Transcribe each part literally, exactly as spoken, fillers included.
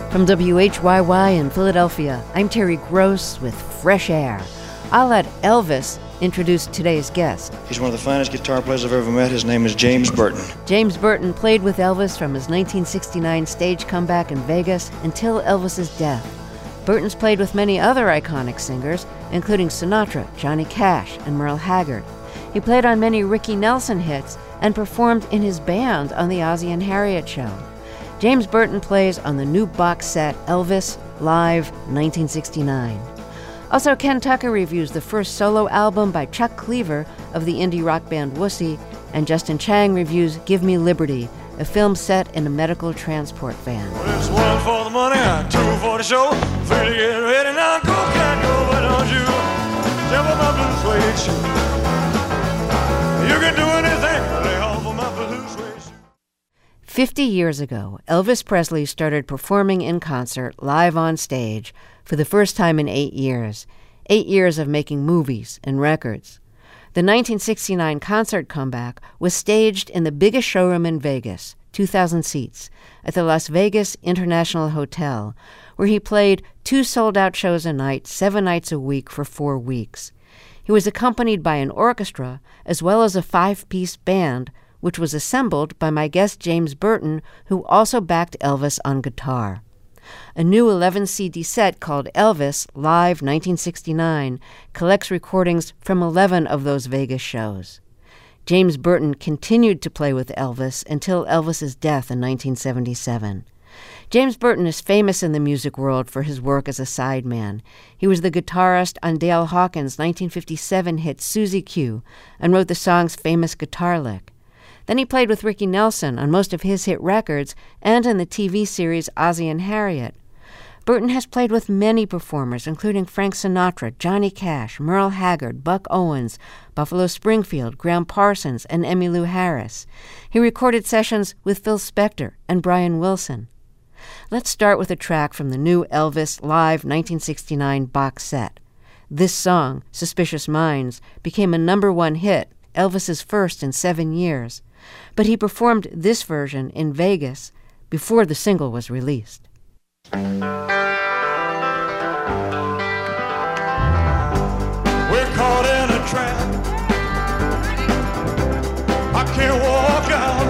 From W H Y Y in Philadelphia, I'm Terry Gross with Fresh Air. I'll let Elvis introduce today's guest. He's one of the finest guitar players I've ever met. His name is James Burton. James Burton played with Elvis from his nineteen sixty-nine stage comeback in Vegas until Elvis's death. Burton's played with many other iconic singers, including Sinatra, Johnny Cash, and Merle Haggard. He played on many Ricky Nelson hits and performed in his band on the Ozzie and Harriet Show. James Burton plays on the new box set Elvis Live nineteen sixty-nine. Also, Ken Tucker reviews the first solo album by Chuck Cleaver of the indie rock band Wussy, and Justin Chang reviews Give Me Liberty, a film set in a medical transport van. Well, it's one for the money, two for the show. Three to get ready now, go, cat, go, why don't you jump on my blue suede shoe? You can do anything, lay off of my blue suede shoe. Fifty years ago, Elvis Presley started performing in concert live on stage for the first time in eight years. Eight years of making movies and records. The nineteen sixty-nine concert comeback was staged in the biggest showroom in Vegas, two thousand seats, at the Las Vegas International Hotel, where he played two sold-out shows a night, seven nights a week for four weeks. He was accompanied by an orchestra as well as a five-piece band, which was assembled by my guest James Burton, who also backed Elvis on guitar. A new eleven C D set called Elvis Live nineteen sixty-nine collects recordings from eleven of those Vegas shows. James Burton continued to play with Elvis until Elvis's death in nineteen seventy-seven. James Burton is famous in the music world for his work as a sideman. He was the guitarist on Dale Hawkins' nineteen fifty-seven hit Susie Q and wrote the song's famous guitar lick. Then he played with Ricky Nelson on most of his hit records and in the T V series Ozzie and Harriet. Burton has played with many performers, including Frank Sinatra, Johnny Cash, Merle Haggard, Buck Owens, Buffalo Springfield, Graham Parsons, and Emmylou Harris. He recorded sessions with Phil Spector and Brian Wilson. Let's start with a track from the new Elvis Live nineteen sixty-nine box set. This song, Suspicious Minds, became a number one hit, Elvis's first in seven years. But he performed this version in Vegas before the single was released. We're caught in a trap. I can't walk out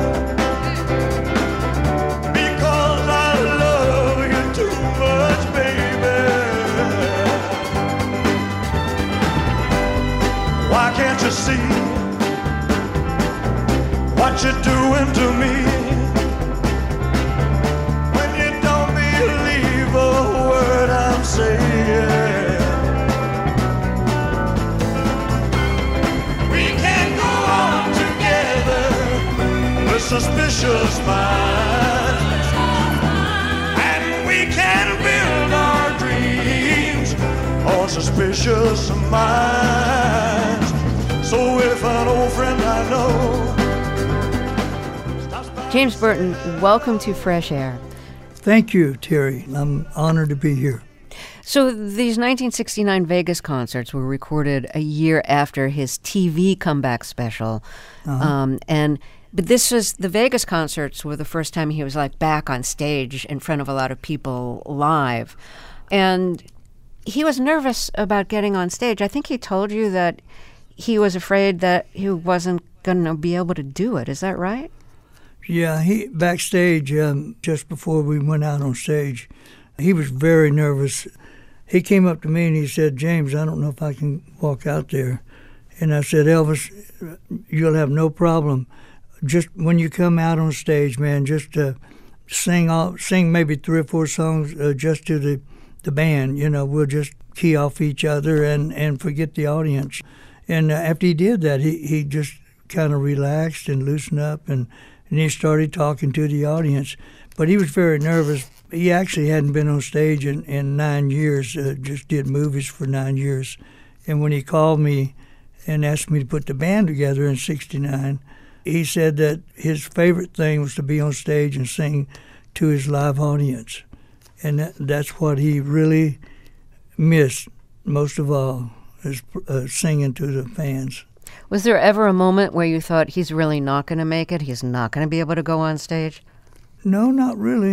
because I love you too much, baby. Why can't you see what you're doing to me? When you don't believe a word I'm saying. We can go on together with suspicious minds, and we can build our dreams on suspicious minds. So if an old friend I know. James Burton, welcome to Fresh Air. Thank you, Terry. I'm honored to be here. So these nineteen sixty-nine Vegas concerts were recorded a year after his T V comeback special. Uh-huh. Um, and but this was, the Vegas concerts were the first time he was like back on stage in front of a lot of people live. And he was nervous about getting on stage. I think he told you that he was afraid that he wasn't going to be able to do it. Is that right? Yeah, he backstage, um, just before we went out on stage, he was very nervous. He came up to me and he said, "James, I don't know if I can walk out there." And I said, "Elvis, you'll have no problem. Just when you come out on stage, man, just uh, sing all, sing maybe three or four songs uh, just to the, the band. You know, we'll just key off each other and, and forget the audience." And uh, after he did that, he, he just kind of relaxed and loosened up, and And he started talking to the audience. But he was very nervous. He actually hadn't been on stage in, in nine years, uh, just did movies for nine years. And when he called me and asked me to put the band together in sixty-nine, he said that his favorite thing was to be on stage and sing to his live audience. And that, that's what he really missed most of all, is uh, singing to the fans. Was there ever a moment where you thought he's really not going to make it? He's not going to be able to go on stage? No, not really.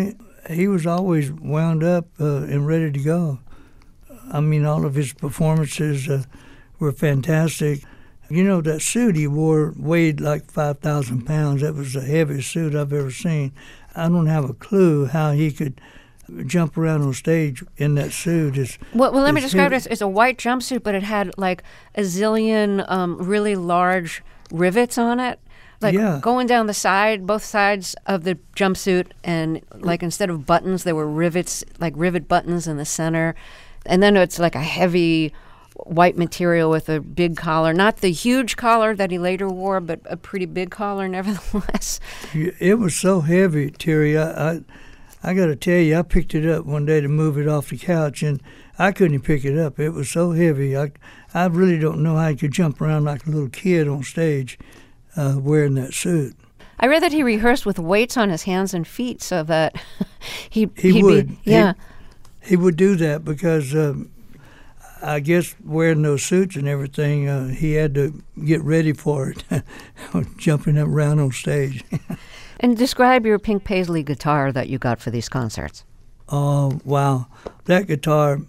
he was always wound up uh, and ready to go. I mean, all of his performances uh, were fantastic. You know, that suit he wore weighed like five thousand pounds. That was the heaviest suit I've ever seen. I don't have a clue how he could jump around on stage in that suit. It's, well, well, let me it's describe heavy. it. It's, it's a white jumpsuit, but it had like a zillion um, really large rivets on it. Like Yeah. going down the side, both sides of the jumpsuit, and like instead of buttons, there were rivets, like rivet buttons in the center. And then it's like a heavy white material with a big collar. Not the huge collar that he later wore, but a pretty big collar nevertheless. It was so heavy, Terry. I, I, I got to tell you, I picked it up one day to move it off the couch, and I couldn't pick it up. It was so heavy. I, I really don't know how he could jump around like a little kid on stage uh, wearing that suit. I read that he rehearsed with weights on his hands and feet so that he He he'd would. Be, yeah. He, he would do that because um, I guess wearing those suits and everything, uh, he had to get ready for it, jumping up around on stage. And describe your pink paisley guitar that you got for these concerts. Oh, wow. That guitar,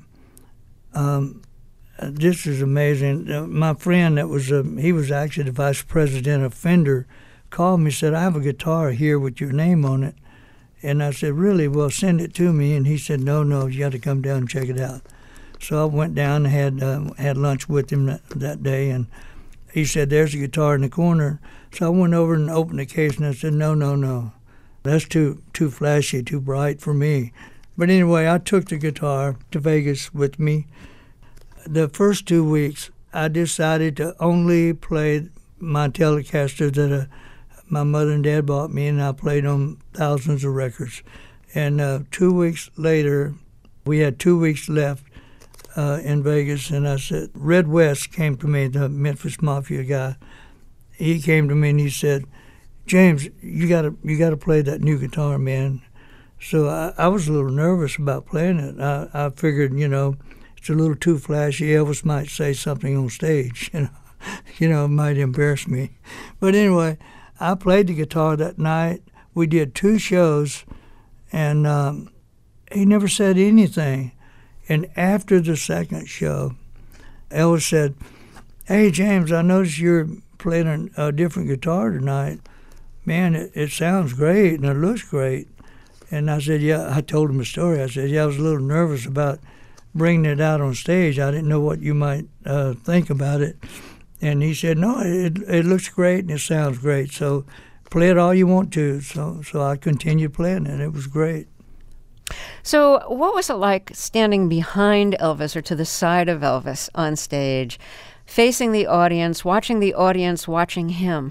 um, this is amazing. Uh, my friend that was, uh, he was actually the vice president of Fender, called me, said, I have a guitar here with your name on it. And I said, really? Well, send it to me. And he said, no, no, you got to come down and check it out. So I went down and had, uh, had lunch with him that, that day, and he said, there's a guitar in the corner. So I went over and opened the case, and I said, no, no, no. That's too too flashy, too bright for me. But anyway, I took the guitar to Vegas with me. The first two weeks, I decided to only play my Telecaster that uh, my mother and dad bought me, and I played on thousands of records. And uh, two weeks later, we had two weeks left uh, in Vegas, and I said, Red West came to me, the Memphis Mafia guy. He came to me and he said, James, you gotta you gotta play that new guitar, man. So I, I was a little nervous about playing it. I, I figured, you know, it's a little too flashy. Elvis might say something on stage, you know, you know, it might embarrass me. But anyway, I played the guitar that night. We did two shows, and um, he never said anything. And after the second show, Elvis said, hey, James, I noticed you're playing a, a different guitar tonight. Man, it, it sounds great and it looks great. And I said, yeah, I told him a story. I said, yeah, I was a little nervous about bringing it out on stage. I didn't know what you might uh, think about it. And he said, no, it it looks great and it sounds great. So play it all you want to. So, so I continued playing it. It was great. So what was it like standing behind Elvis or to the side of Elvis on stage, facing the audience, watching the audience watching him?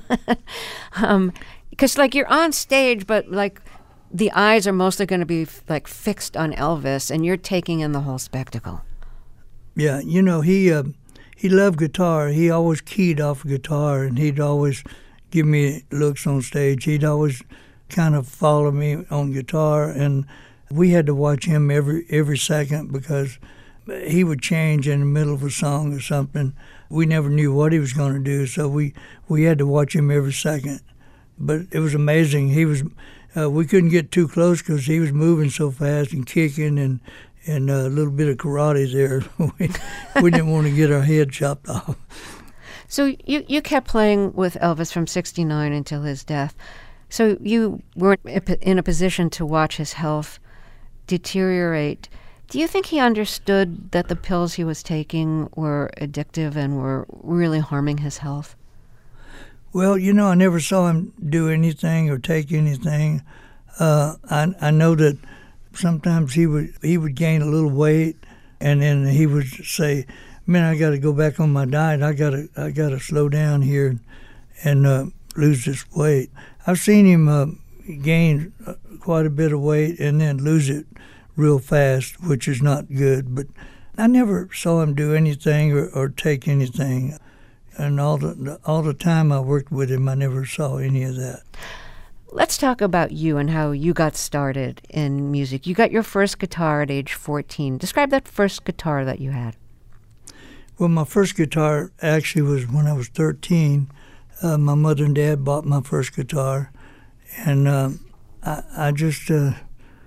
um, because, like, you're on stage, but, like, the eyes are mostly going to be, like, fixed on Elvis, and you're taking in the whole spectacle. Yeah, you know, he uh, he loved guitar. He always keyed off a guitar, and he'd always give me looks on stage. He'd always kind of follow me on guitar, and we had to watch him every every second because he would change in the middle of a song or something. We never knew what he was going to do, so we, we had to watch him every second. But it was amazing. He was, uh, we couldn't get too close because he was moving so fast and kicking and and a little bit of karate there. we, we didn't want to get our head chopped off. So you you kept playing with Elvis from sixty-nine until his death. So you weren't in a position to watch his health deteriorate. Do you think he understood that the pills he was taking were addictive and were really harming his health? Well, you know, I never saw him do anything or take anything. Uh, I I know that sometimes he would he would gain a little weight, and then he would say, "Man, I got to go back on my diet. I got to I got to slow down here and uh, lose this weight." I've seen him uh, gain quite a bit of weight and then lose it real fast, which is not good. But I never saw him do anything or, or take anything. And all the all the time I worked with him, I never saw any of that. Let's talk about you and how you got started in music. You got your first guitar at age fourteen. Describe that first guitar that you had. Well, my first guitar actually was when I was thirteen. Uh, my mother and dad bought my first guitar, and uh, I, I just uh,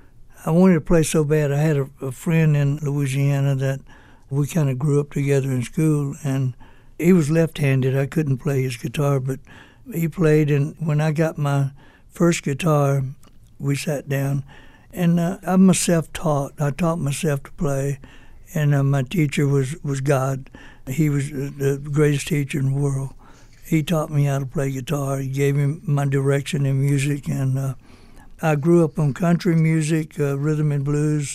I wanted to play so bad. I had a, a friend in Louisiana that we kind of grew up together in school, and he was left-handed. I couldn't play his guitar, but he played, and when I got my first guitar, we sat down, and uh, I'm a self-taught. I taught myself to play, and uh, my teacher was, was God. He was the greatest teacher in the world. He taught me how to play guitar. He gave me my direction in music, and uh, I grew up on country music, uh, rhythm and blues,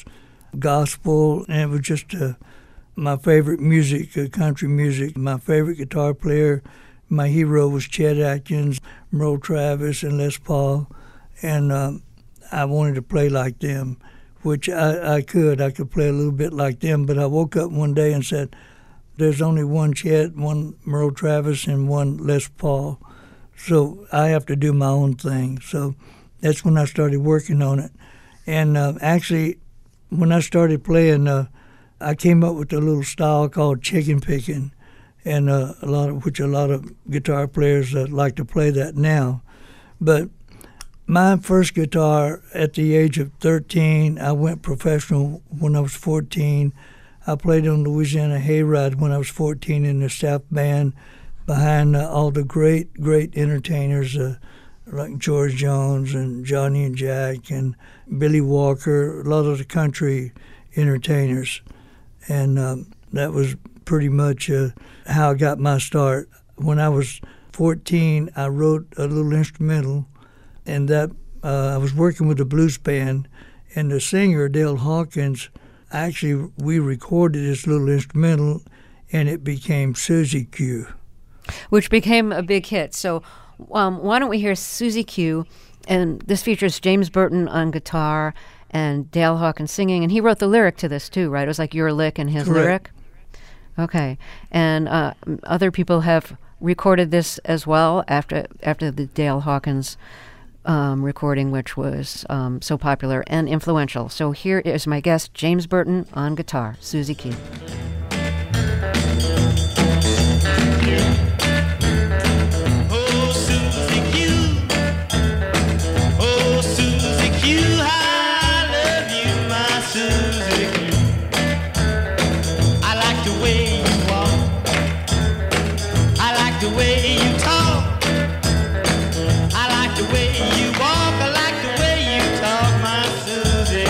gospel, and it was just uh, my favorite music, uh, country music. My favorite guitar player, my hero was Chet Atkins, Merle Travis, and Les Paul, and um, I wanted to play like them, which I, I could. I could play a little bit like them, but I woke up one day and said, there's only one Chet, one Merle Travis, and one Les Paul, so I have to do my own thing. So that's when I started working on it. And uh, actually, when I started playing, uh, I came up with a little style called chicken picking, and uh, a lot of which a lot of guitar players uh, like to play that now. But my first guitar at the age of thirteen, I went professional when I was fourteen. I played on Louisiana Hayride when I was fourteen in the staff band behind uh, all the great, great entertainers uh, like George Jones and Johnny and Jack and Billy Walker, a lot of the country entertainers. And um, that was pretty much uh, how I got my start. When I was fourteen, I wrote a little instrumental, and that uh, I was working with a blues band, and the singer, Dale Hawkins, actually, we recorded this little instrumental, and it became Susie Q. Which became a big hit. So um, why don't we hear Susie Q? And this features James Burton on guitar and Dale Hawkins singing. And he wrote the lyric to this, too, right? It was like your lick and his Correct. lyric? Okay. And uh, other people have recorded this as well after after the Dale Hawkins Um, recording, which was um, so popular and influential. So here is my guest, James Burton, on guitar, Susie Q. Oh, Susie Q. Oh, Susie Q. I love you, my Susie Q. I like the way you walk. I like the way you talk. I like the way you walk, I like the way you talk, my Susie.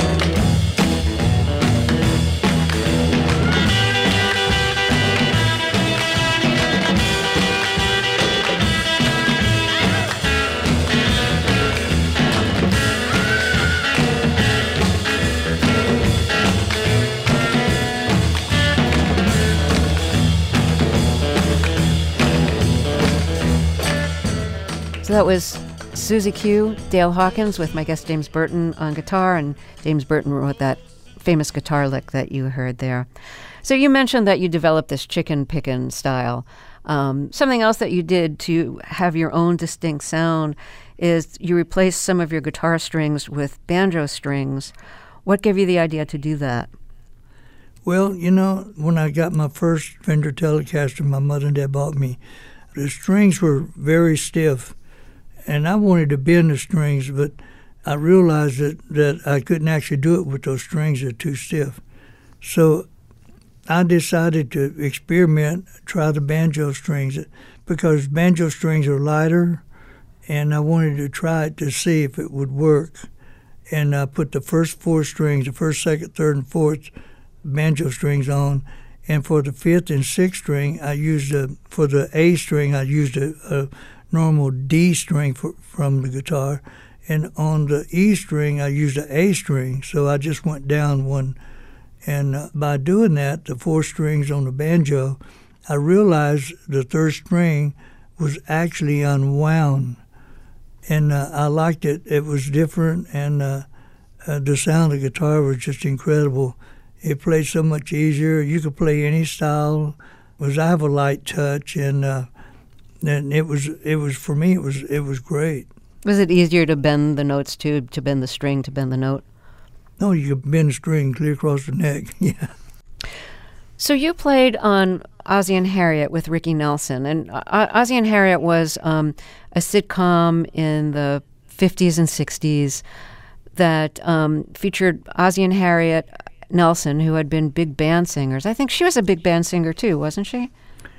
So that was Susie Q, Dale Hawkins, with my guest James Burton on guitar, and James Burton wrote that famous guitar lick that you heard there. So you mentioned that you developed this chicken pickin' style. Um, something else that you did to have your own distinct sound is you replaced some of your guitar strings with banjo strings. What gave you the idea to do that? Well, you know, when I got my first Fender Telecaster my mother and dad bought me, the strings were very stiff. And I wanted to bend the strings, but I realized that, that I couldn't actually do it with those strings that are too stiff. So I decided to experiment, try the banjo strings, because banjo strings are lighter, and I wanted to try it to see if it would work. And I put the first four strings, the first, second, third, and fourth banjo strings on, and for the fifth and sixth string, I used a, for the A string, I used a, a normal D string for, from the guitar, and on the E string I used an A string, so I just went down one. And uh, by doing that, the four strings on the banjo, I realized the third string was actually unwound, and uh, I liked it. It was different, and uh, uh, the sound of the guitar was just incredible. It played so much easier. You could play any style, because I have a light touch, and uh, And it was, it was for me, it was, it was great. Was it easier to bend the notes too, to bend the string, to bend the note? No, you could bend the string clear across the neck, yeah. So you played on Ozzie and Harriet with Ricky Nelson, and uh, Ozzie and Harriet was um, a sitcom in the fifties and sixties that um, featured Ozzie and Harriet Nelson, who had been big band singers. I think she was a big band singer too, wasn't she?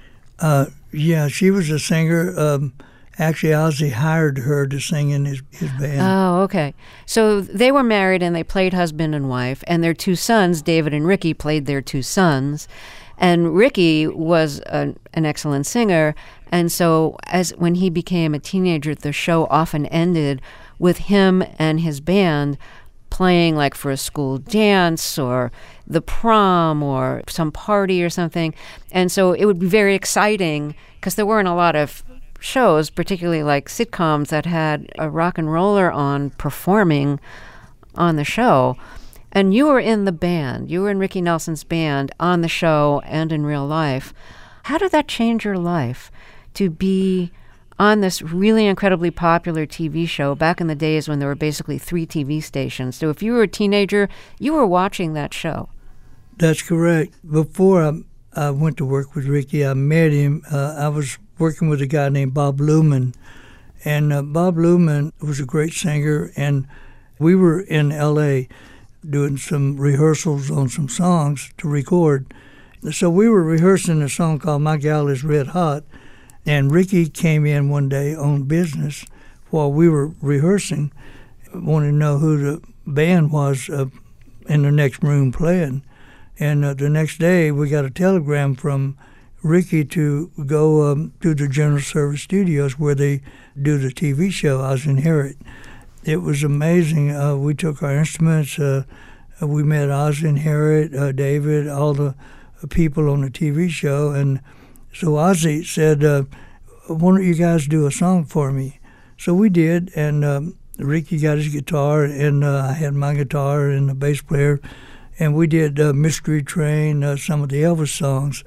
Uh, yeah, she was a singer. Um, actually, Ozzie hired her to sing in his, his band. Oh, okay. So they were married and they played husband and wife, and their two sons, David and Ricky, played their two sons. And Ricky was a, an excellent singer, and so as when he became a teenager, the show often ended with him and his band playing like for a school dance or the prom or some party or something. And so it would be very exciting because there weren't a lot of shows, particularly like sitcoms, that had a rock and roller on performing on the show. And you were in the band. You were in Ricky Nelson's band on the show and in real life. How did that change your life to be on this really incredibly popular T V show back in the days when there were basically three T V stations? So if you were a teenager, you were watching that show. That's correct. Before I, I went to work with Ricky, I met him. Uh, I was working with a guy named Bob Luman. And uh, Bob Luman was a great singer, and we were in L A doing some rehearsals on some songs to record. So we were rehearsing a song called My Gal Is Red Hot, and Ricky came in one day on business while we were rehearsing, wanted to know who the band was uh, in the next room playing. And uh, the next day we got a telegram from Ricky to go um, to the General Service Studios where they do the T V show, Ozzie and Harriet. It was amazing. Uh, we took our instruments. Uh, we met Ozzie and Harriet, uh, David, all the people on the T V show. And so Ozzie said, uh, why don't you guys do a song for me? So we did, and um, Ricky got his guitar, and uh, I had my guitar and the bass player, and we did uh, Mystery Train, uh, some of the Elvis songs.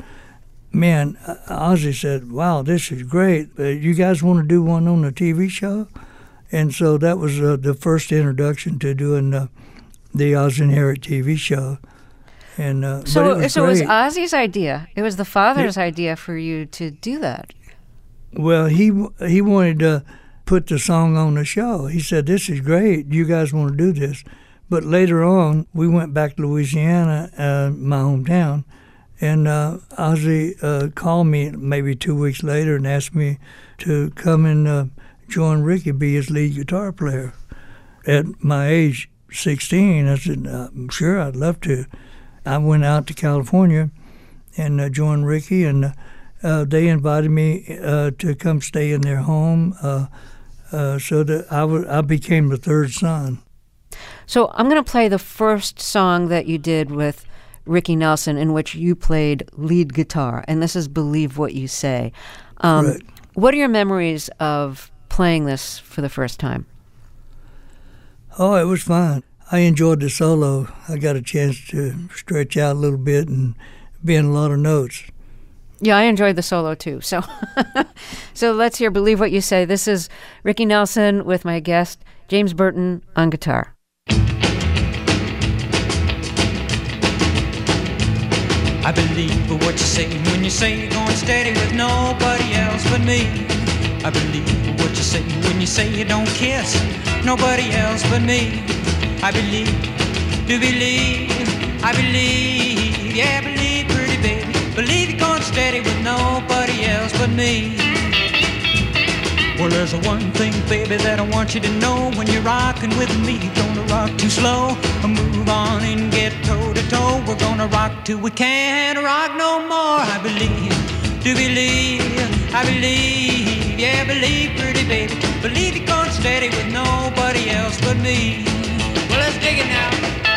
Man, Ozzie said, wow, this is great. Uh, you guys want to do one on the T V show? And so that was uh, the first introduction to doing uh, the Ozzie and Harriet T V show. And uh, so, but it was so it was great. Ozzie's idea. It was the father's yeah. idea for you to do that. Well, he he wanted to put the song on the show. He said, "This is great. You guys want to do this?" But later on, we went back to Louisiana, uh, my hometown, and uh, Ozzie uh, called me maybe two weeks later and asked me to come and uh, join Ricky, be his lead guitar player. At my age, sixteen, I said, I'm sure I'd love to. I went out to California and uh, joined Ricky, and uh, they invited me uh, to come stay in their home, uh, uh, so that I, w- I became the third son. So I'm going to play the first song that you did with Ricky Nelson in which you played lead guitar, and this is Believe What You Say. Um, right. What are your memories of playing this for the first time? Oh, it was fun. I enjoyed the solo. I got a chance to stretch out a little bit and be in a lot of notes. Yeah, I enjoyed the solo too. So so let's hear Believe What You Say. This is Ricky Nelson with my guest, James Burton, on guitar. I believe what you say when you say you're going steady with nobody else but me. I believe what you say when you say you don't kiss nobody else but me. I believe, do believe, I believe, yeah, believe, pretty baby. Believe you're going steady with nobody else but me. Well, there's one thing, baby, that I want you to know. When you're rocking with me, you're gonna rock too slow. Move on and get toe to toe. We're gonna rock till we can't rock no more. I believe, do believe, I believe, yeah, believe, pretty baby. Believe you're going steady with nobody else but me. Well, let's dig it now.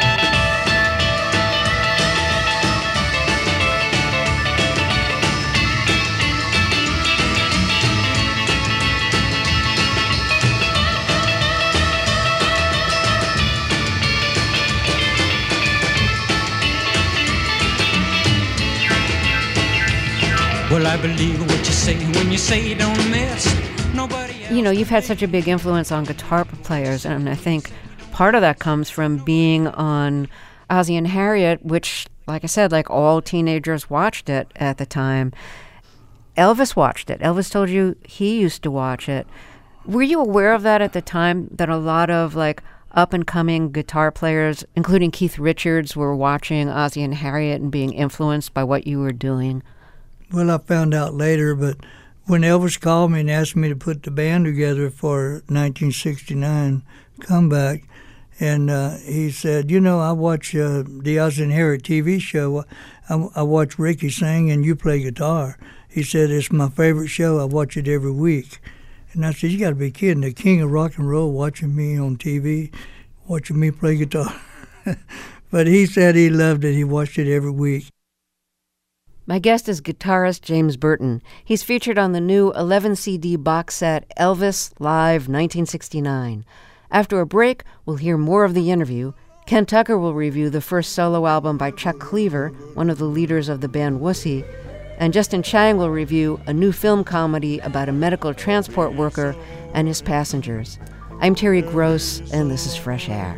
Well, I believe what you say when you say you don't miss nobody else. You know, you've had such a big influence on guitar players, and I think part of that comes from being on Ozzie and Harriet, which, like I said, like all teenagers watched it at the time. Elvis watched it. Elvis told you he used to watch it. Were you aware of that at the time, that a lot of like up-and-coming guitar players, including Keith Richards, were watching Ozzie and Harriet and being influenced by what you were doing? Well, I found out later, but when Elvis called me and asked me to put the band together for nineteen sixty-nine comeback, and uh, he said, you know, I watch uh, the Ozzie and Harriet T V show. I, I watch Ricky sing and you play guitar. He said, it's my favorite show. I watch it every week. And I said, you got to be kidding. The king of rock and roll watching me on T V, watching me play guitar. But he said he loved it. He watched it every week. My guest is guitarist James Burton. He's featured on the new eleven C D box set Elvis Live nineteen sixty-nine. After a break, we'll hear more of the interview. Ken Tucker will review the first solo album by Chuck Cleaver, one of the leaders of the band Wussy. And Justin Chang will review a new film comedy about a medical transport worker and his passengers. I'm Terry Gross, and this is Fresh Air.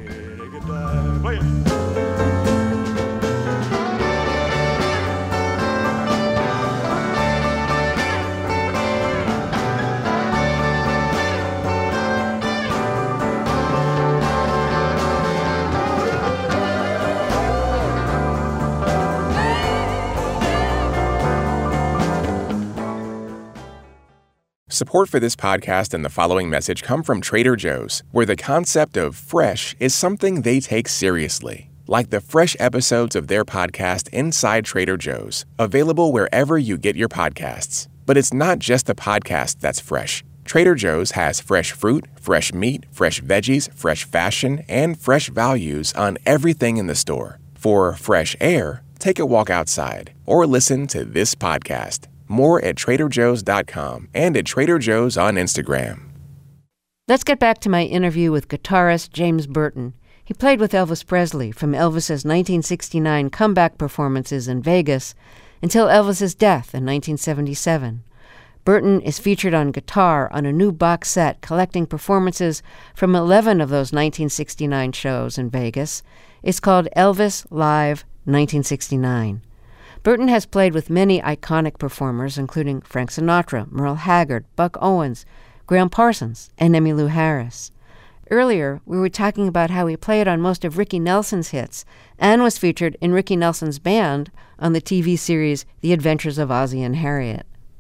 Support for this podcast and the following message come from Trader Joe's, where the concept of fresh is something they take seriously. Like the fresh episodes of their podcast Inside Trader Joe's, available wherever you get your podcasts. But it's not just the podcast that's fresh. Trader Joe's has fresh fruit, fresh meat, fresh veggies, fresh fashion, and fresh values on everything in the store. For fresh air, take a walk outside or listen to this podcast. More at Trader Joe's dot com and at Trader Joe's on Instagram. Let's get back to my interview with guitarist James Burton. He played with Elvis Presley from Elvis's nineteen sixty-nine comeback performances in Vegas until Elvis's death in nineteen seventy-seven. Burton is featured on guitar on a new box set collecting performances from eleven of those nineteen sixty-nine shows in Vegas. It's called Elvis Live nineteen sixty-nine. Burton has played with many iconic performers, including Frank Sinatra, Merle Haggard, Buck Owens, Graham Parsons, and Emmylou Harris. Earlier, we were talking about how he played on most of Ricky Nelson's hits and was featured in Ricky Nelson's band on the T V series The Adventures of Ozzie and Harriet.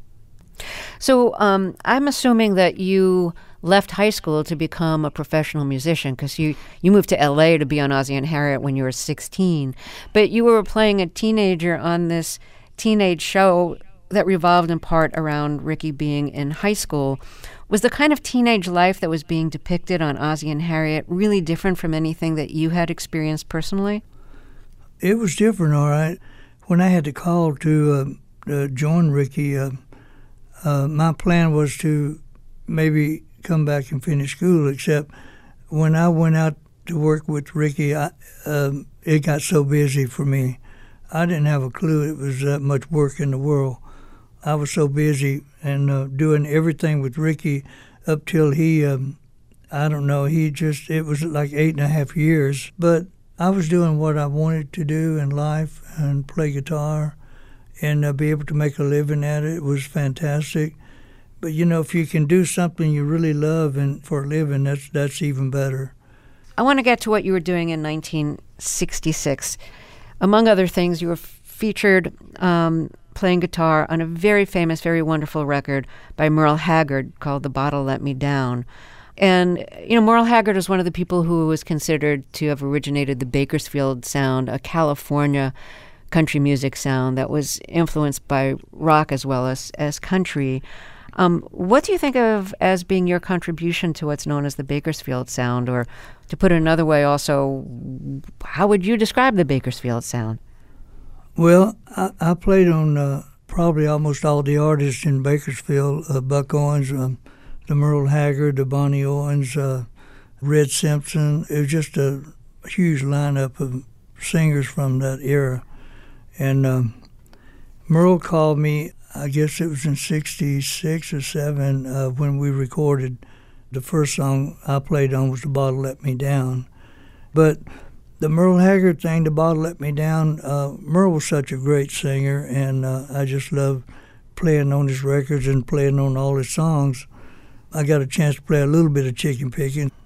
So um, I'm assuming that you left high school to become a professional musician because you, you moved to L A to be on Ozzie and Harriet when you were sixteen. But you were playing a teenager on this teenage show that revolved in part around Ricky being in high school. Was the kind of teenage life that was being depicted on Ozzie and Harriet really different from anything that you had experienced personally? It was different, all right. When I had to call to uh, uh, join Ricky, uh, uh, my plan was to maybe come back and finish school, except when I went out to work with Ricky, I, um, it got so busy for me. I didn't have a clue it was that much work in the world. I was so busy and uh, doing everything with Ricky up till he, um, I don't know, he just, it was like eight and a half years. But I was doing what I wanted to do in life and play guitar and uh, be able to make a living at it. It was fantastic. But, you know, if you can do something you really love and for a living, that's that's even better. I want to get to what you were doing in nineteen sixty-six. Among other things, you were featured um, playing guitar on a very famous, very wonderful record by Merle Haggard called The Bottle Let Me Down. And, you know, Merle Haggard is one of the people who was considered to have originated the Bakersfield sound, a California country music sound that was influenced by rock as well as, as country. Um, what do you think of as being your contribution to what's known as the Bakersfield sound? Or to put it another way also, how would you describe the Bakersfield sound? Well, I, I played on uh, probably almost all the artists in Bakersfield, uh, Buck Owens, um, the Merle Haggard, the Bonnie Owens, uh, Red Simpson. It was just a huge lineup of singers from that era. And um, Merle called me, I guess it was in sixty-six or seven, uh, when we recorded. The first song I played on was The Bottle Let Me Down. But the Merle Haggard thing, The Bottle Let Me Down, uh, Merle was such a great singer, and uh, I just loved playing on his records and playing on all his songs. I got a chance to play a little bit of chicken picking.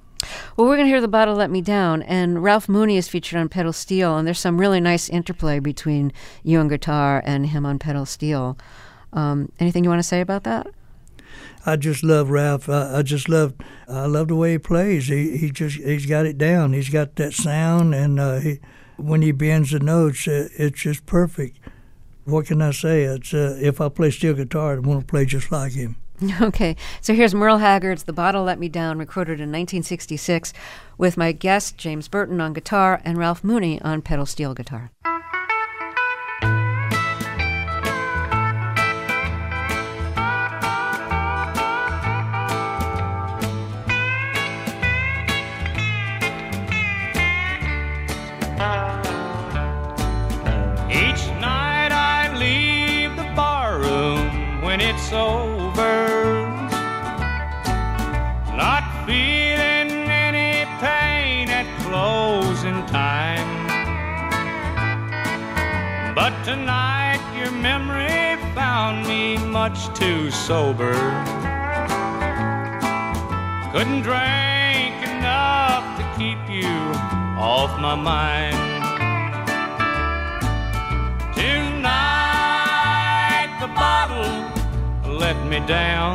Well, we're going to hear The Bottle Let Me Down, and Ralph Mooney is featured on pedal steel, and there's some really nice interplay between you on guitar and him on pedal steel. Um, anything you want to say about that? I just love Ralph. I, I just love, I love the way he plays. He he just he's got it down. He's got that sound, and uh, he, when he bends the notes, uh, it's just perfect. What can I say? It's uh, if I play steel guitar, I want to play just like him. Okay, so here's Merle Haggard's The Bottle Let Me Down, recorded in nineteen sixty-six, with my guest James Burton on guitar and Ralph Mooney on pedal steel guitar. Each night I leave the barroom when it's over, not feeling any pain at closing time. But tonight your memory found me much too sober. Couldn't drink enough to keep you off my mind. Tonight the bottle let me down,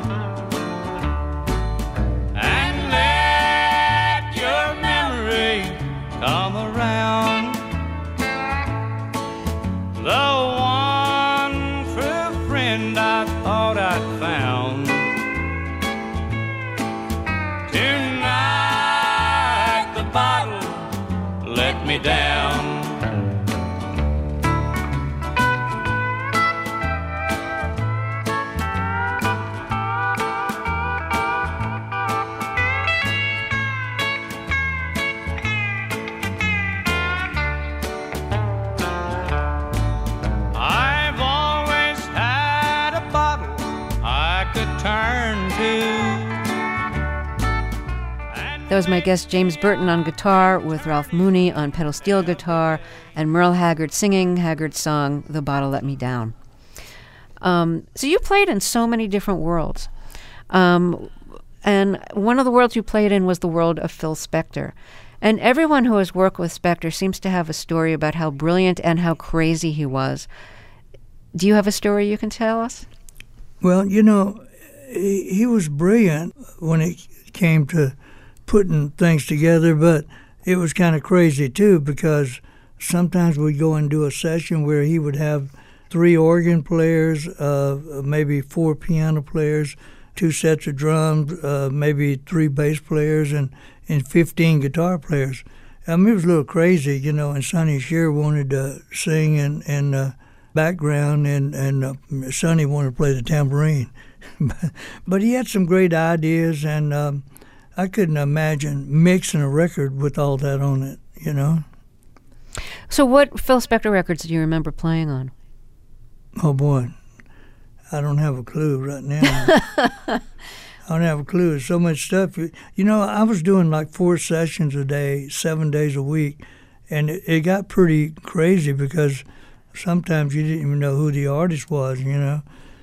and let your memory come around. The one true friend I thought I'd found. Tonight the bottle let me down. That was my guest James Burton on guitar, with Ralph Mooney on pedal steel guitar, and Merle Haggard singing Haggard's song, The Bottle Let Me Down. Um, so you played in so many different worlds. Um, and one of the worlds you played in was the world of Phil Spector. And everyone who has worked with Spector seems to have a story about how brilliant and how crazy he was. Do you have a story you can tell us? Well, you know, he, he was brilliant when it came to putting things together, but it was kind of crazy too, because sometimes we'd go and do a session where he would have three organ players, uh, maybe four piano players, two sets of drums, uh, maybe three bass players, and, and fifteen guitar players. I mean, it was a little crazy, you know, and Sonny Shear wanted to sing in, in uh, background, and, and uh, Sonny wanted to play the tambourine. But he had some great ideas, and um, I couldn't imagine mixing a record with all that on it, you know. So what Phil Spector records do you remember playing on? Oh, boy. I don't have a clue right now. I don't have a clue. There's so much stuff. You know, I was doing like four sessions a day, seven days a week, and it, it got pretty crazy because sometimes you didn't even know who the artist was, you know.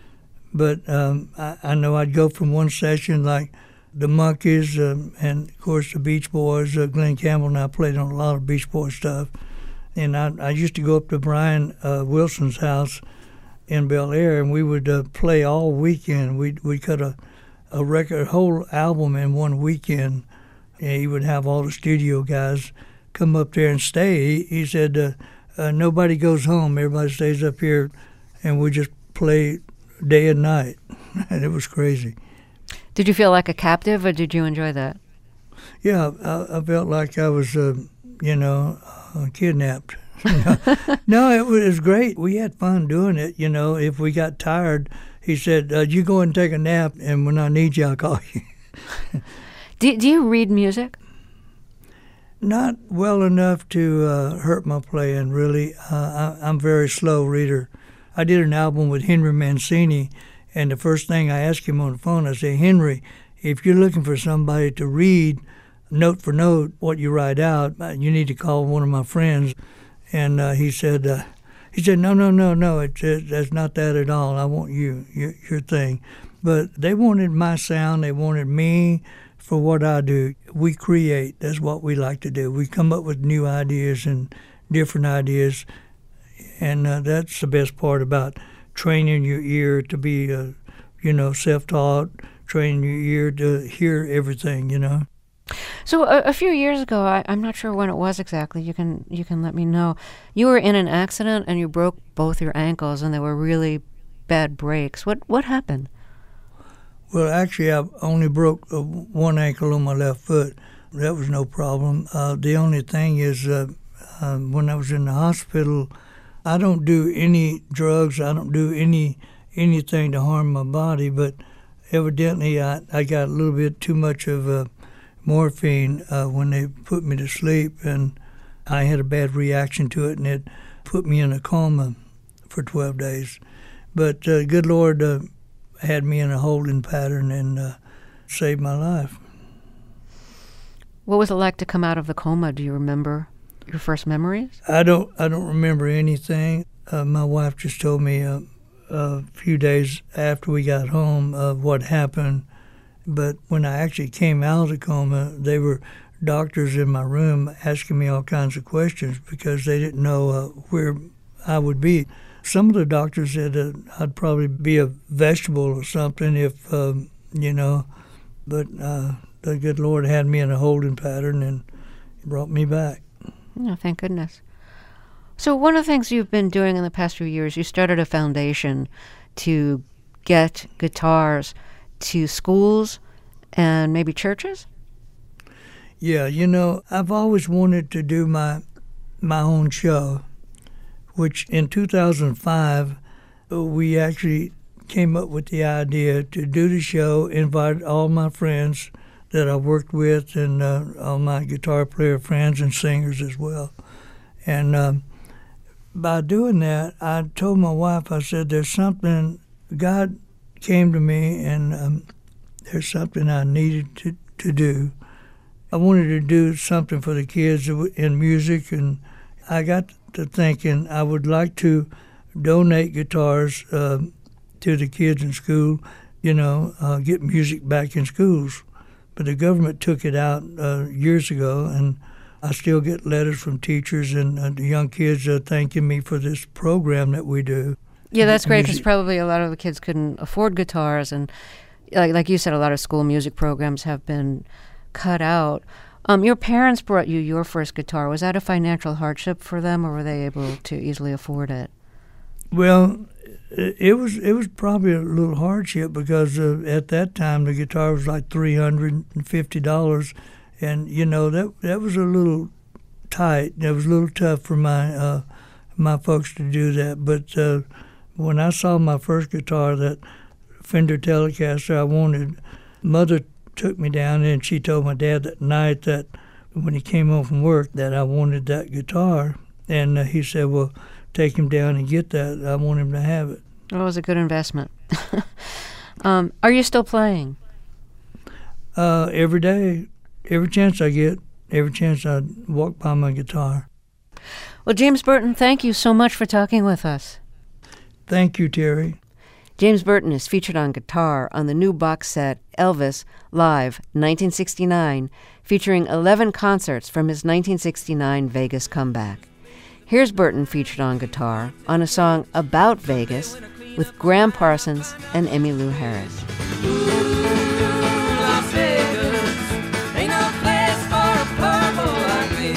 But um, I, I know I'd go from one session like the Monkees, um, and of course the Beach Boys. Uh, Glenn Campbell and I played on a lot of Beach Boys stuff. And I, I used to go up to Brian uh, Wilson's house in Bel Air, and we would uh, play all weekend. We'd, we'd cut a, a record, a whole album in one weekend. And he would have all the studio guys come up there and stay. He, he said, uh, uh, nobody goes home. Everybody stays up here, and we just play day and night. And it was crazy. Did you feel like a captive, or did you enjoy that? Yeah, I, I felt like I was, uh, you know, uh, kidnapped. No, it was, it was great. We had fun doing it. You know, if we got tired, he said, uh, you go and take a nap, and when I need you, I'll call you. do, do you read music? Not well enough to uh, hurt my playing, really. Uh, I, I'm a very slow reader. I did an album with Henry Mancini, and the first thing I asked him on the phone, I said, Henry, if you're looking for somebody to read note for note what you write out, you need to call one of my friends. And uh, he said, uh, he said, no, no, no, no, it's, it, that's not that at all. I want you, your, your thing. But they wanted my sound. They wanted me for what I do. We create. That's what we like to do. We come up with new ideas and different ideas, and uh, that's the best part about training your ear to be, uh, you know, self-taught, training your ear to hear everything, you know. So a, a few years ago, I, I'm not sure when it was exactly. You can you can let me know. You were in an accident and you broke both your ankles, and they were really bad breaks. What what happened? Well, actually, I only broke uh, one ankle on my left foot. That was no problem. Uh, the only thing is, uh, uh, when I was in the hospital, I don't do any drugs. I don't do any anything to harm my body. But evidently, I, I got a little bit too much of uh, morphine uh, when they put me to sleep, and I had a bad reaction to it, and it put me in a coma for twelve days. But uh, good Lord uh, had me in a holding pattern and uh, saved my life. What was it like to come out of the coma? Do you remember your first memories? I don't. I don't remember anything. Uh, my wife just told me uh, a few days after we got home of what happened. But when I actually came out of the coma, they were doctors in my room asking me all kinds of questions because they didn't know uh, where I would be. Some of the doctors said uh, I'd probably be a vegetable or something if, um, you know, but uh, the good Lord had me in a holding pattern and brought me back. Oh, thank goodness. So one of the things you've been doing in the past few years, you started a foundation to get guitars to schools and maybe churches? Yeah, you know, I've always wanted to do my my own show, which in two thousand five, we actually came up with the idea to do the show, invite all my friends that I worked with and uh, all my guitar player friends and singers as well. And um, by doing that, I told my wife, I said, there's something, God came to me and um, there's something I needed to, to do. I wanted to do something for the kids in music, and I got to thinking I would like to donate guitars uh, to the kids in school, you know, uh, get music back in schools. But the government took it out uh, years ago, and I still get letters from teachers and uh, the young kids uh, thanking me for this program that we do. Yeah, that's great, because probably a lot of the kids couldn't afford guitars, and like like you said, a lot of school music programs have been cut out. Um, your parents brought you your first guitar. Was that a financial hardship for them, or were they able to easily afford it? Well, it was it was probably a little hardship because uh, at that time the guitar was like three hundred fifty dollars, and you know that that was a little tight. It was a little tough for my uh, my folks to do that. But uh, when I saw my first guitar, that Fender Telecaster I wanted, Mother took me down and she told my dad that night that when he came home from work that I wanted that guitar, and uh, he said, well, take him down and get that. I want him to have it. Well, it was a good investment. um, are you still playing? Uh, every day, every chance I get, every chance I walk by my guitar. Well, James Burton, thank you so much for talking with us. Thank you, Terry. James Burton is featured on guitar on the new box set Elvis Live nineteen sixty-nine, featuring eleven concerts from his nineteen sixty-nine Vegas comeback. Here's Burton featured on guitar on a song about Vegas with Graham Parsons and Emmylou Harris. Ooh, Las Vegas, ain't no place for a purple like me.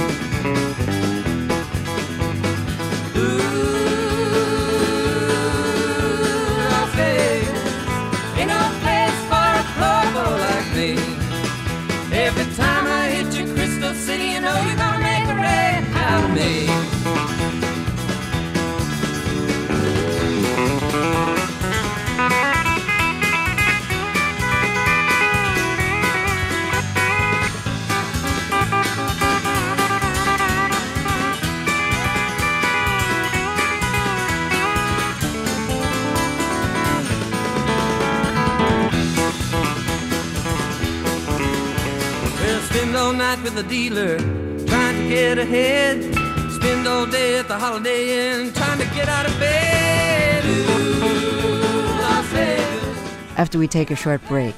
Ooh, Las Vegas, ain't no place for a purple like me. Every time I hit you, Crystal City, you know you're gonna make a rain out of me. Spend all night with the dealer, trying to get ahead. Spend all day at the Holiday Inn, trying to get out of bed. Ooh, Las Vegas. After we take a short break,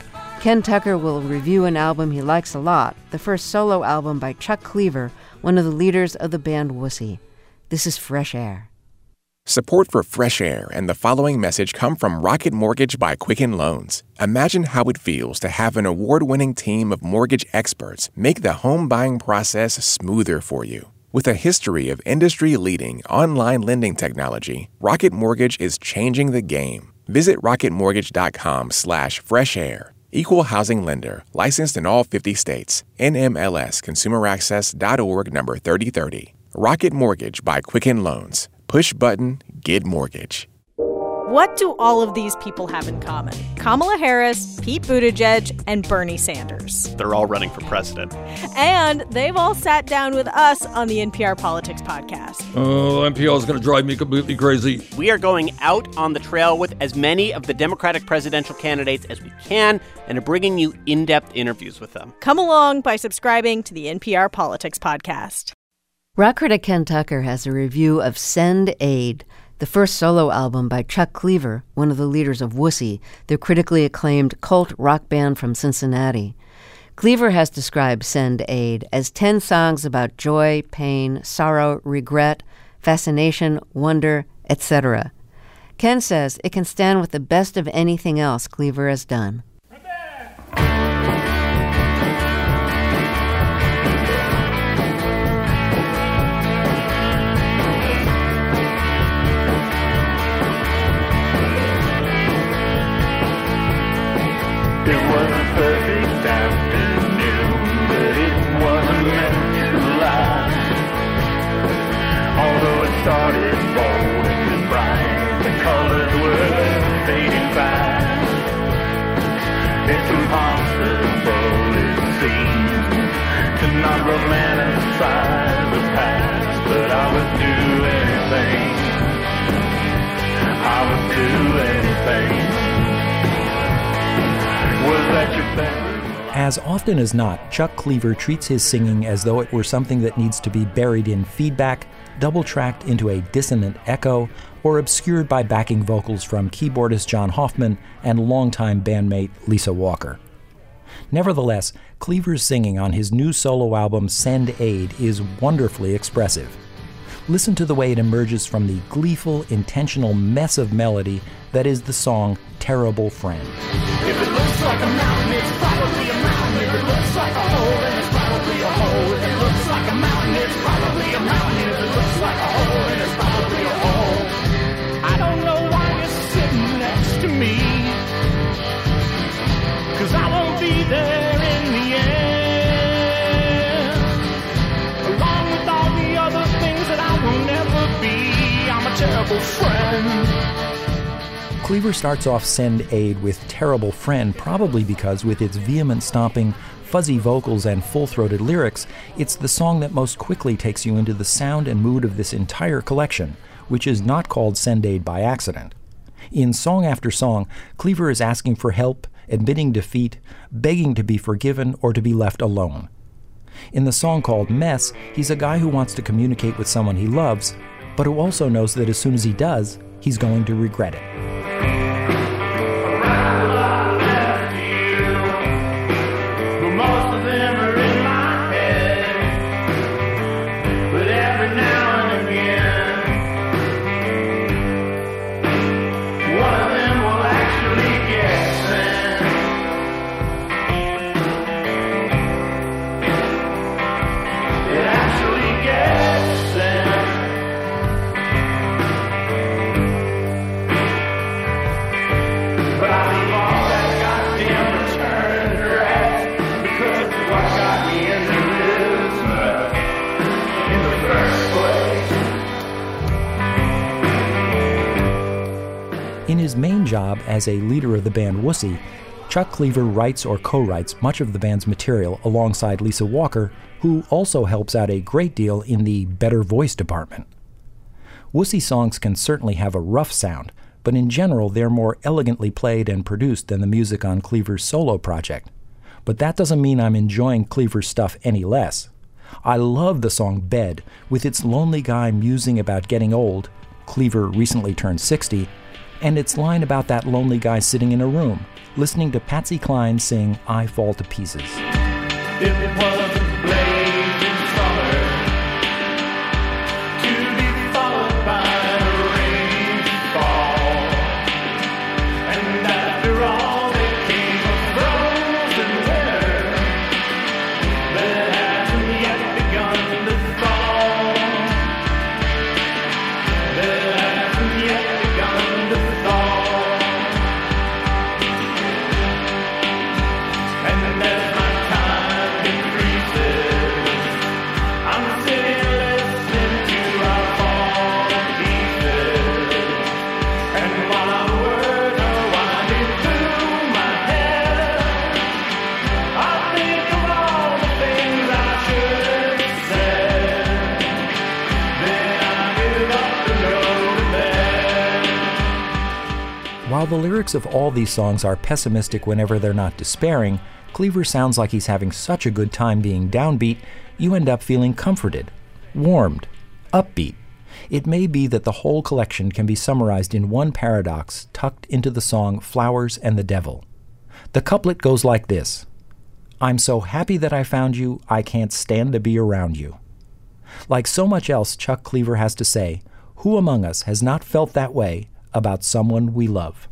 Ken Tucker will review an album he likes a lot, the first solo album by Chuck Cleaver, one of the leaders of the band Wussy. This is Fresh Air. Support for Fresh Air and the following message come from Rocket Mortgage by Quicken Loans. Imagine how it feels to have an award-winning team of mortgage experts make the home buying process smoother for you. With a history of industry-leading online lending technology, Rocket Mortgage is changing the game. Visit rocketmortgage.com slash fresh air. Equal housing lender, licensed in all fifty states. N M L S consumer access dot org number thirty thirty. Rocket Mortgage by Quicken Loans. Push button, get mortgage. What do all of these people have in common? Kamala Harris, Pete Buttigieg, and Bernie Sanders. They're all running for president. And they've all sat down with us on the N P R Politics podcast. Oh, N P R is going to drive me completely crazy. We are going out on the trail with as many of the Democratic presidential candidates as we can and are bringing you in-depth interviews with them. Come along by subscribing to the N P R Politics podcast. Rock critic Ken Tucker has a review of Send Aid, the first solo album by Chuck Cleaver, one of the leaders of Wussy, the critically acclaimed cult rock band from Cincinnati. Cleaver has described Send Aid as ten songs about joy, pain, sorrow, regret, fascination, wonder, et cetera. Ken says it can stand with the best of anything else Cleaver has done. It was a perfect afternoon, but it wasn't meant to last. Although it started bold and bright, the colors were fading fast. It's impossible, it seems, to not romanticize the past, but I would do anything. I would do anything. As often as not, Chuck Cleaver treats his singing as though it were something that needs to be buried in feedback, double-tracked into a dissonant echo, or obscured by backing vocals from keyboardist John Hoffman and longtime bandmate Lisa Walker. Nevertheless, Cleaver's singing on his new solo album Send Aid is wonderfully expressive. Listen to the way it emerges from the gleeful, intentional mess of melody that is the song Terrible Friend. If it looks like a mountain, it's probably a mountain. If it looks like a hole, then it's probably a hole. If it looks like a mountain, it's probably a mountain. If it looks like a hole, then it's probably a hole. I don't know why you're sitting next to me, 'cause I won't be there in the end. Along with all the other things that I will never be, I'm a terrible friend. Cleaver starts off Send Aid with Terrible Friend, probably because with its vehement stomping, fuzzy vocals, and full-throated lyrics, it's the song that most quickly takes you into the sound and mood of this entire collection, which is not called Send Aid by accident. In song after song, Cleaver is asking for help, admitting defeat, begging to be forgiven or to be left alone. In the song called Mess, he's a guy who wants to communicate with someone he loves, but who also knows that as soon as he does, he's going to regret it. In his main job as a leader of the band Wussy, Chuck Cleaver writes or co-writes much of the band's material alongside Lisa Walker, who also helps out a great deal in the better voice department. Wussy songs can certainly have a rough sound, but in general they're more elegantly played and produced than the music on Cleaver's solo project. But that doesn't mean I'm enjoying Cleaver's stuff any less. I love the song Bed, with its lonely guy musing about getting old, Cleaver recently turned sixty, And its line about that lonely guy sitting in a room, listening to Patsy Cline sing I Fall to Pieces. If it wasn't blazing summer, to be followed by a rainfall, and after all there came a frozen winter that hasn't yet begun to fall, that hasn't yet begun to fall, and as my time increases, I'm sitting listening to our fall to pieces, and while our words are winding through my head, I think of all the things I should have said. Then I get up and go to bed. While the lyrics of all these songs are pessimistic whenever they're not despairing, Cleaver sounds like he's having such a good time being downbeat, you end up feeling comforted, warmed, upbeat. It may be that the whole collection can be summarized in one paradox tucked into the song Flowers and the Devil. The couplet goes like this: I'm so happy that I found you, I can't stand to be around you. Like so much else Chuck Cleaver has to say, who among us has not felt that way about someone we love?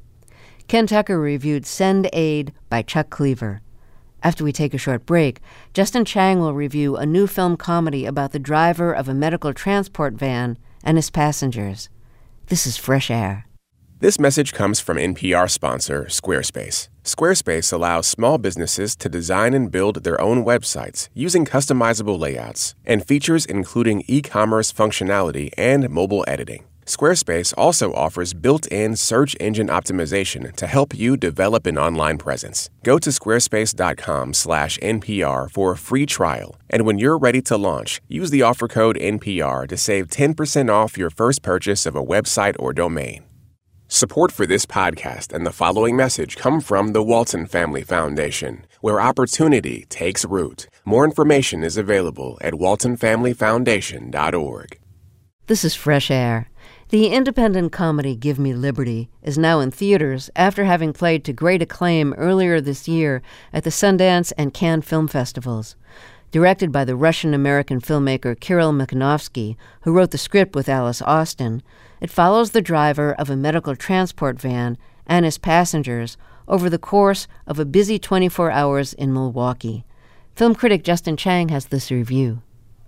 Ken Tucker reviewed Send Aid by Chuck Cleaver. After we take a short break, Justin Chang will review a new film comedy about the driver of a medical transport van and his passengers. This is Fresh Air. This message comes from N P R sponsor Squarespace. Squarespace allows small businesses to design and build their own websites using customizable layouts and features including e-commerce functionality and mobile editing. Squarespace also offers built-in search engine optimization to help you develop an online presence. Go to squarespace.com slash NPR for a free trial, and when you're ready to launch, use the offer code N P R to save ten percent off your first purchase of a website or domain. Support for this podcast and the following message come from the Walton Family Foundation, where opportunity takes root. More information is available at walton family foundation dot org. This is Fresh Air. The independent comedy Give Me Liberty is now in theaters after having played to great acclaim earlier this year at the Sundance and Cannes Film Festivals. Directed by the Russian-American filmmaker Kirill Mikhanovsky, who wrote the script with Alice Austin, it follows the driver of a medical transport van and his passengers over the course of a busy twenty-four hours in Milwaukee. Film critic Justin Chang has this review.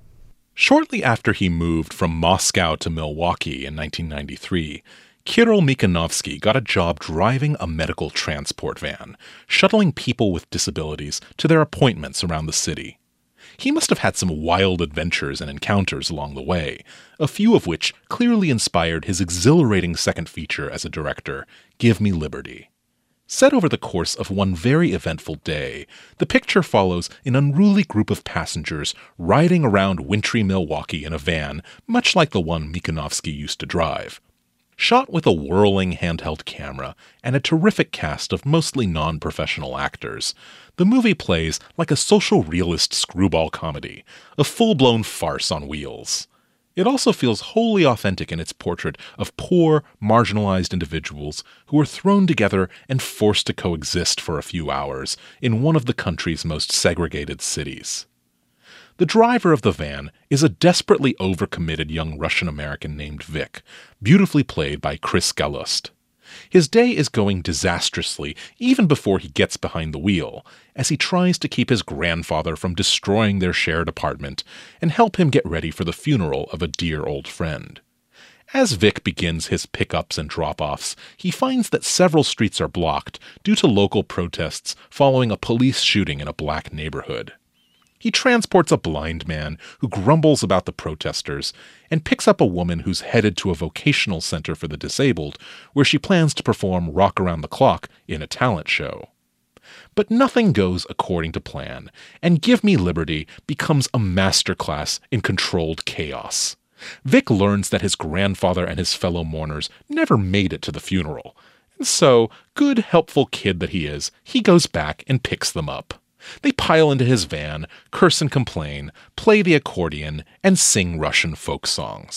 Shortly after he moved from Moscow to Milwaukee in nineteen ninety-three, Kirill Mikhanovsky got a job driving a medical transport van, shuttling people with disabilities to their appointments around the city. He must have had some wild adventures and encounters along the way, a few of which clearly inspired his exhilarating second feature as a director, Give Me Liberty. Set over the course of one very eventful day, the picture follows an unruly group of passengers riding around wintry Milwaukee in a van, much like the one Mikhanovsky used to drive. Shot with a whirling handheld camera and a terrific cast of mostly non-professional actors, the movie plays like a social realist screwball comedy, a full-blown farce on wheels. It also feels wholly authentic in its portrait of poor, marginalized individuals who are thrown together and forced to coexist for a few hours in one of the country's most segregated cities. The driver of the van is a desperately overcommitted young Russian-American named Vic, beautifully played by Chris Galust. His day is going disastrously even before he gets behind the wheel, as he tries to keep his grandfather from destroying their shared apartment and help him get ready for the funeral of a dear old friend. As Vic begins his pickups and drop-offs, he finds that several streets are blocked due to local protests following a police shooting in a black neighborhood. He transports a blind man who grumbles about the protesters and picks up a woman who's headed to a vocational center for the disabled, where she plans to perform Rock Around the Clock in a talent show. But nothing goes according to plan, and Give Me Liberty becomes a masterclass in controlled chaos. Vic learns that his grandfather and his fellow mourners never made it to the funeral, and so, good, helpful kid that he is, he goes back and picks them up. They pile into his van, curse and complain, play the accordion, and sing Russian folk songs.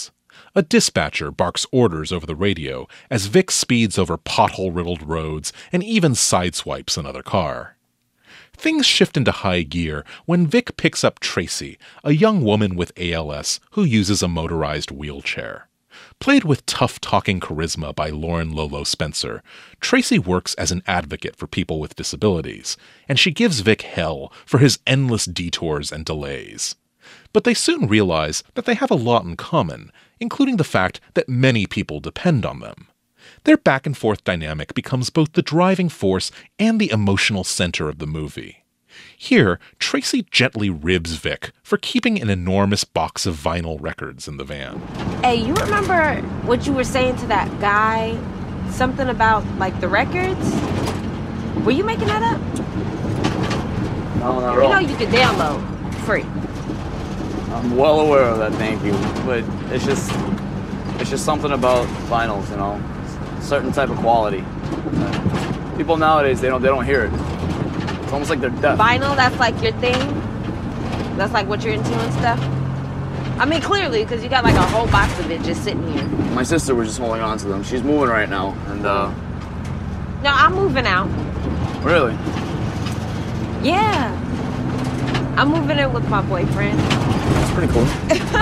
a dispatcher barks orders over the radio as Vic speeds over pothole-riddled roads and even sideswipes another car. Things shift into high gear when Vic picks up Tracy, a young woman with A L S who uses a motorized wheelchair. Played with tough-talking charisma by Lauren Lolo Spencer, Tracy works as an advocate for people with disabilities, and she gives Vic hell for his endless detours and delays. But they soon realize that they have a lot in common, including the fact that many people depend on them. Their back-and-forth dynamic becomes both the driving force and the emotional center of the movie. Here, Tracy gently ribs Vic for keeping an enormous box of vinyl records in the van. Hey, you remember what you were saying to that guy? Something about, like, the records? Were you making that up? No, not at You all. know you could download free. I'm well aware of that, thank you. But it's just, it's just something about vinyls, you know, certain type of quality. People nowadays, they don't, they don't hear it. It's almost like they're deaf. Vinyl, that's like your thing? That's like what you're into and stuff? I mean, clearly, because you got like a whole box of it just sitting here. My sister was just holding on to them. She's moving right now, and uh. No, I'm moving out. Really? Yeah. I'm moving in with my boyfriend. That's pretty cool.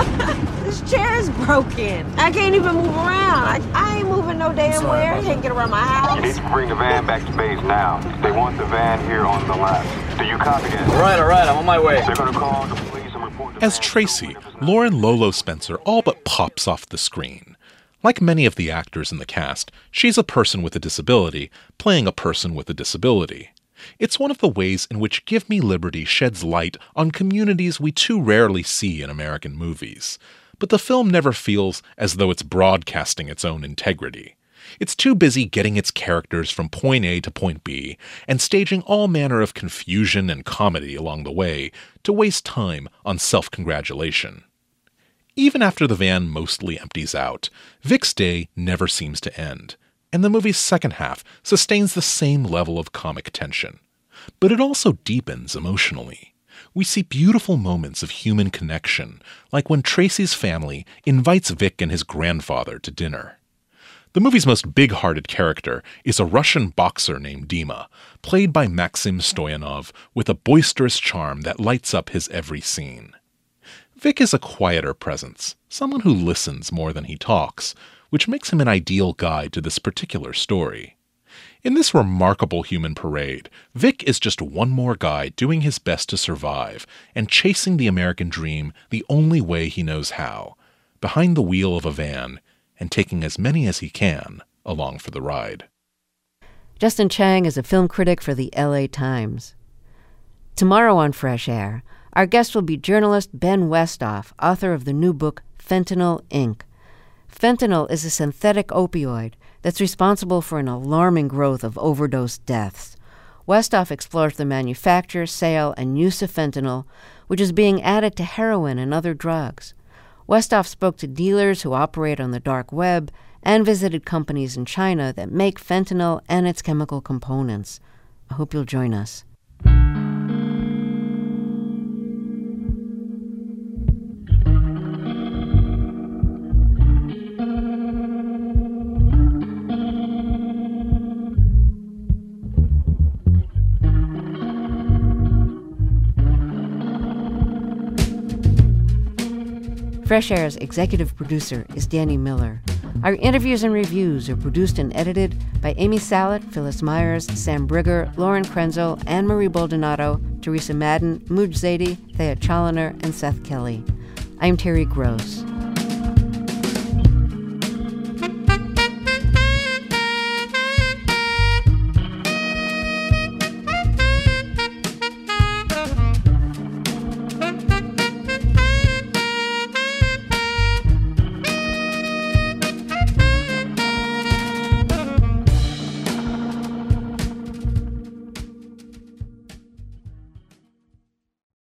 This chair is broken. I can't even move around. I, I ain't moving no damn where. I can't get around my house. You need to bring the van back to base now. They want the van here on the left. Do you copy that? All right, all right, I'm on my way. They're going to call the police and report the As Tracy, Lauren Lolo Spencer all but pops off the screen. Like many of the actors in the cast, she's a person with a disability playing a person with a disability. It's one of the ways in which Give Me Liberty sheds light on communities we too rarely see in American movies. But the film never feels as though it's broadcasting its own integrity. It's too busy getting its characters from point A to point B and staging all manner of confusion and comedy along the way to waste time on self-congratulation. Even after the van mostly empties out, Vic's day never seems to end, and the movie's second half sustains the same level of comic tension. But it also deepens emotionally. We see beautiful moments of human connection, like when Tracy's family invites Vic and his grandfather to dinner. The movie's most big-hearted character is a Russian boxer named Dima, played by Maxim Stoyanov with a boisterous charm that lights up his every scene. Vic is a quieter presence, someone who listens more than he talks, which makes him an ideal guide to this particular story. In this remarkable human parade, Vic is just one more guy doing his best to survive and chasing the American dream the only way he knows how, behind the wheel of a van, and taking as many as he can along for the ride. Justin Chang is a film critic for the L A Times. Tomorrow on Fresh Air, our guest will be journalist Ben Westhoff, author of the new book Fentanyl, Incorporated. Fentanyl is a synthetic opioid that's responsible for an alarming growth of overdose deaths. Westhoff explores the manufacture, sale, and use of fentanyl, which is being added to heroin and other drugs. Westhoff spoke to dealers who operate on the dark web and visited companies in China that make fentanyl and its chemical components. I hope you'll join us. Fresh Air's executive producer is Danny Miller. Our interviews and reviews are produced and edited by Amy Salet, Phyllis Myers, Sam Brigger, Lauren Krenzel, Anne-Marie Baldonado, Teresa Madden, Mooj Zadie, Thea Chaloner, and Seth Kelly. I'm Terry Gross.